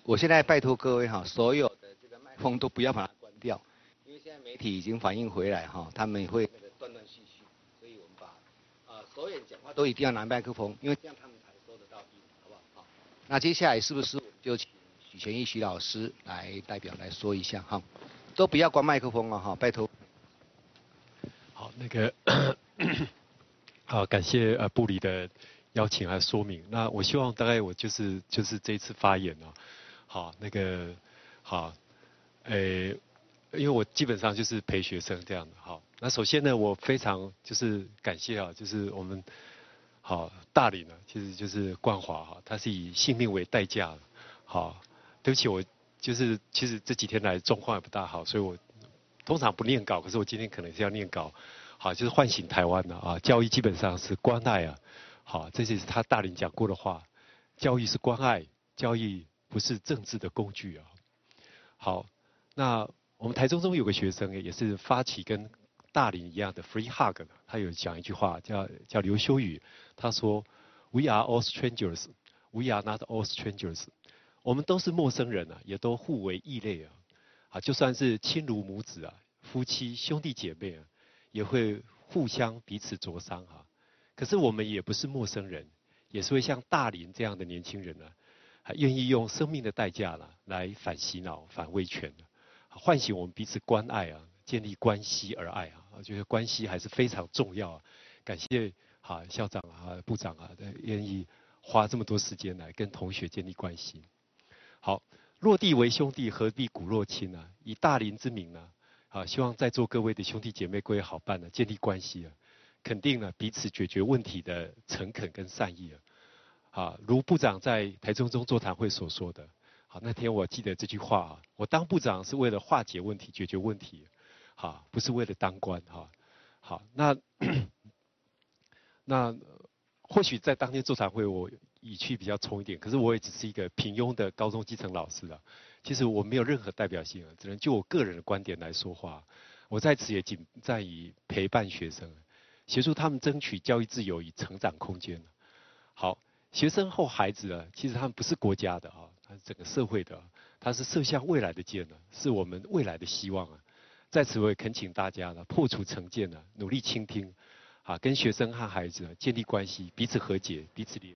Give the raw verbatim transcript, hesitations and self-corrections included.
我现在拜托各位哈，所有的这个麦克风都不要把它关掉，因为现在媒体已经反映回来哈，他们会那个断断续续，所以我们把呃所有人讲话都一定要拿麦克风，因为这样他们才收得到音，好不好？好，那接下来是不是我们就请许全义许老师来代表来说一下哈，都不要关麦克风了哈，拜托。 好，那个好，感谢呃部里的邀请和说明。那我希望大概我就是就是这一次发言哦。好，那个好，诶，因为我基本上就是陪学生这样的。好，那首先呢，我非常就是感谢啊，就是我们好大林呢，其实就是冠华哈，他是以性命为代价的。好，对不起，我就是其实这几天来状况也不大好，所以我通常不念稿，可是我今天可能是要念稿。好，就是唤醒台湾的啊，教育基本上是关爱啊。好，这就是他大林讲过的话，教育是关爱，教育不是政治的工具啊。好，那我们台中中有个学生也是发起跟大林一样的 free hug 的，他有讲一句话叫叫刘修宇，他说 We are all strangers, we are not all strangers。我们都是陌生人啊，也都互为异类啊。啊，就算是亲如母子啊，夫妻兄弟姐妹啊，也会互相彼此灼伤啊。可是我们也不是陌生人，也是会像大林这样的年轻人呢、啊，还愿意用生命的代价了来反洗脑、反威权的，唤醒我们彼此关爱啊，建立关系而爱啊。我觉得关系还是非常重要啊。感谢啊校长啊、部长啊，愿意花这么多时间来跟同学建立关系。好，落地为兄弟，何必骨肉亲啊？以大林之名呢，啊，希望在座各位的兄弟姐妹、各位好伴呢，建立关系啊。肯定了彼此解决问题的诚恳跟善意啊，啊，如部长在台中中座谈会所说的，好，那天我记得这句话啊，我当部长是为了化解问题、解决问题，好，不是为了当官哈，好，那那或许在当天座谈会我语气比较冲一点，可是我也只是一个平庸的高中基层老师啊，其实我没有任何代表性啊，只能就我个人的观点来说话，我在此也仅在以陪伴学生。协助他们争取教育自由与成长空间。好，学生后孩子啊，其实他们不是国家的啊，他是整个社会的，他是射向未来的箭呢，是我们未来的希望啊。在此我也恳请大家呢，破除成见呢，努力倾听，啊，跟学生和孩子建立关系，彼此和解，彼此理解。